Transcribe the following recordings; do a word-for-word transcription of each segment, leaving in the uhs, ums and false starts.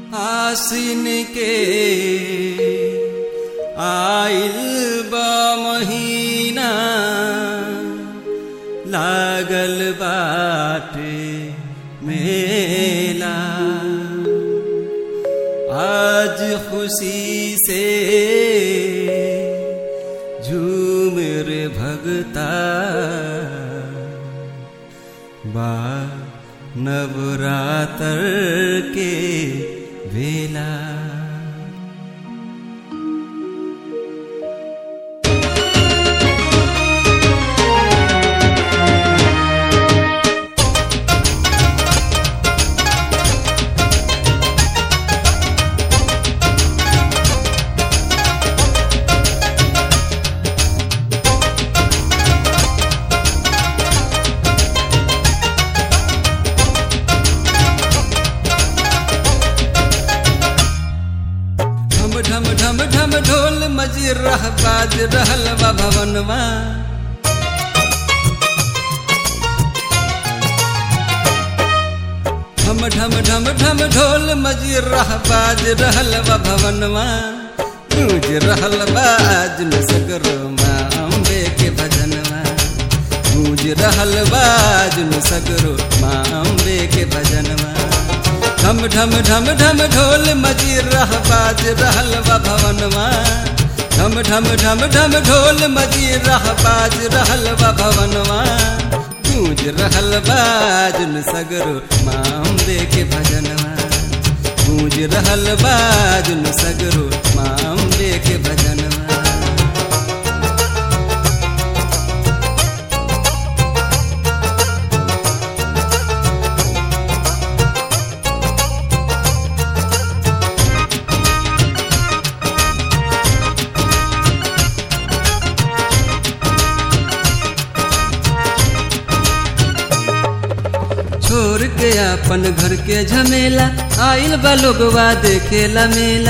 आसिन के आइल बा महीना लागल बाटे मेला आज खुशी से झूम रे भगता बा नवरात्र के वेला। ढम ढम ढम ढोल मजी रह बाज रहल बा भवनवा ढम ढम ढम ढम ढोल मजी रह बाज रहल बा भवनवा गूंज रहल बा आज न सगरो माँ अम्बे के भजनवा गूंज रहल बा आज न सगरो माँ अम्बे के भजनवा। ढम ढम ढम ढम ढोल मजी रह बाज रहल बा भवनवा ढम ढम ढम ढम ढोल मजी रह बाज रहल बा भवनवा गूंज रहल बाज न सगरो माँ अम्बे के भजनवा गूंज रहल बाज न सगरो माँ अम्बे के भजनवा। छोड़ के अपन घर के झमेला आइल बा लोगवा देखेला मेला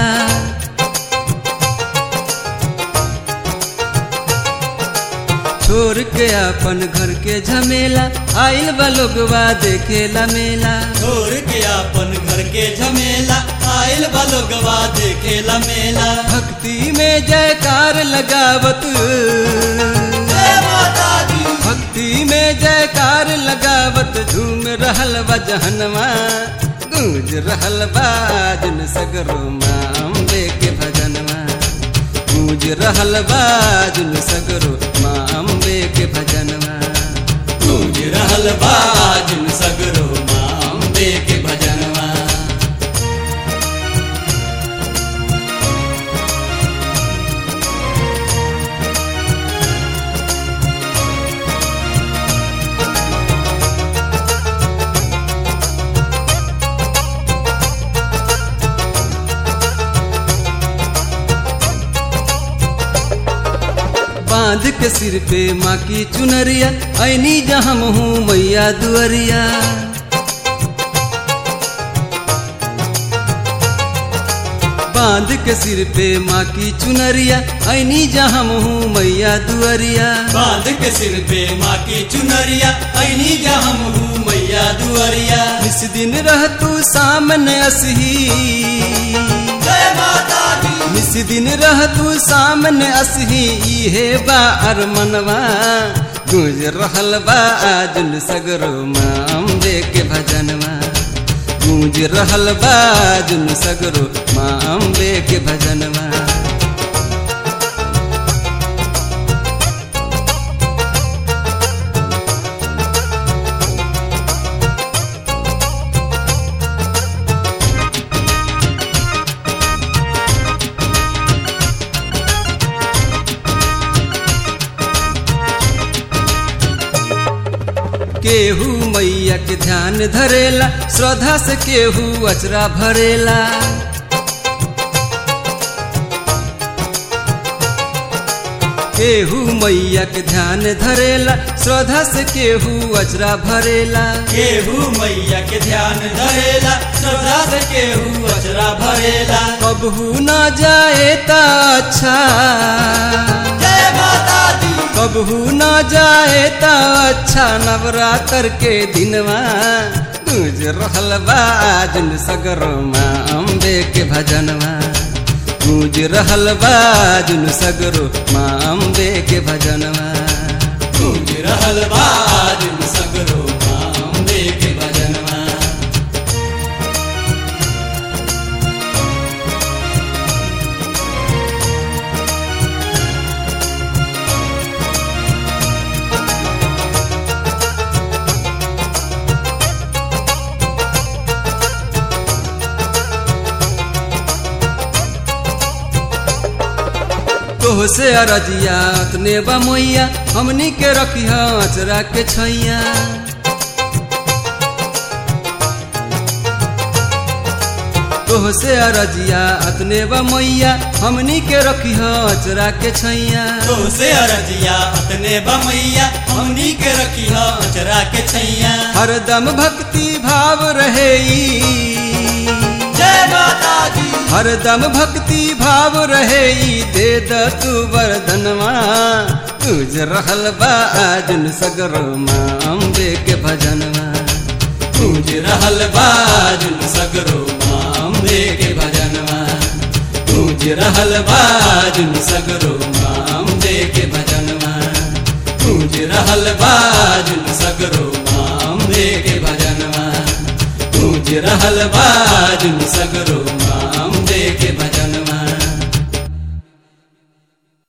छोड़ के अपन घर के झमेला आइल बा लोगवा देखेला मेला छोड़ के अपन घर के झमेला आइल बा लोगवा देखेला मेला। भक्ति में जयकार लगावत भक्ति में जयकार लगावत झूम रहल बा जहनवा गूंज रहल बाज न सगरो माँ अम्बे के भजनवा गूंज रहल बाज न सगरो माँ अम्बे के भजनवा गूंज रहल बाज न सगरो माँ अम्बे के भजनवा। बांध के सिर पे माँ की चुनरिया ऐनी जहाँ हूँ मैया दुअरिया बांध के सिर पे माँ की चुनरिया ऐनी जहाँ हूँ मैया दुअरिया बांध के सिर पे माँ की चुनरिया ऐनी जहाँ हूँ मैया दुअरिया। इस दिन रह तू सामने असही जय माता दी इस दिन रह तू सामने असही इहे बा अरमनवा गूंज रहल बा आज न सगरो माँ अम्बे के भजनवा गूंज रहल बा आज न सगरो माँ अम्बे के भजनवा। केहू मैया के ध्यान धरेला श्रद्धा से केहू अचरा भरेला केहू मैया के ध्यान धरेला श्रद्धा से केहू अचरा भरेला केहू मैया के ध्यान धरेला श्रद्धा से केहू अचरा भरेला। कबहू न जाए ता अच्छा जय माता दी कबहू न जाए ता अच्छा नवरात्र के दिनवा गूंज रहल बा आजुन सगरो माँ अम्बे के भजनवा गूंज रहल बा आजुन सगरो माँ अम्बे के भजनवा गूंज रहल बा आजुन सगरो माँ अम्बे के भजनवा तोह से अरजिया तने बा मोइया हमनी के रखिया अचरा के छैया तोह से अरजिया अतने बा मोइया हमनी के रखिया अचरा के छैया तो से अरजिया अतने बमैया हमनी के रखिया अचरा के छैया हरदम भक्ति भाव रहे जय माता दी हरदम भक्ति भाव रहे दे द तू वरदनवा गूंज रहल बा आजुन सगरो माँ अम्बे के भजनवा गूंज रहल बा आजुन सगरो माँ अम्बे के भजनवा गूंज रहल बा आजुन सगरो माँ अम्बे के भजनवा गूंज रहल बा आजुन सगरो माँ अम्बे के भजनवा गूंज रहल बा आजुन सगरो माँ अम्बे के भजनवा।